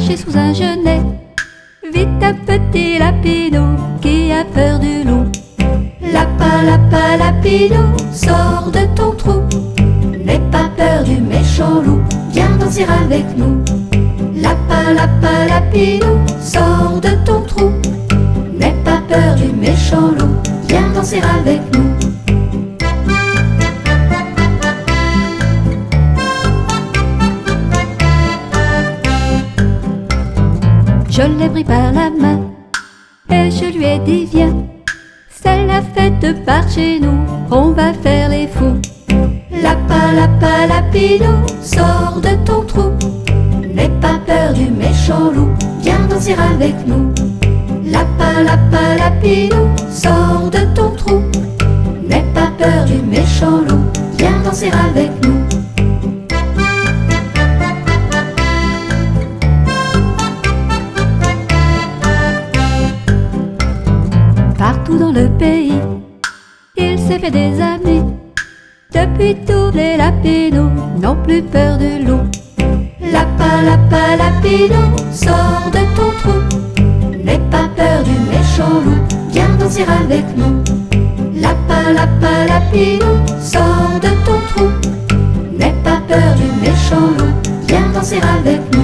caché sous un genêt. Vite un petit lapinou qui a peur du loup. Lapin, lapin, lapinou, sors de ton trou. N'aie pas peur du méchant loup, viens danser avec nous. Lapin, lapin, lapinou, sors de ton trou. N'aie pas peur du méchant loup, viens danser avec nous. Je l'ai pris par la main et je lui ai dit viens, c'est la fête par chez nous, on va faire les fous. Lapin, lapin, lapinou, sors de ton trou. N'aie pas peur du méchant loup, viens danser avec nous. Lapin, lapin, lapinou, sors de ton trou. N'aie pas peur du méchant loup, viens danser avec nous. Partout dans le pays, il s'est fait des amis. Depuis tous les lapinous n'ont plus peur du loup. Lapin, lapin, lapinou, sors de ton trou. N'aie pas peur du méchant loup, viens danser avec nous. Lapin, lapin, lapinou, sors de ton trou. N'aie pas peur du méchant loup, viens danser avec nous.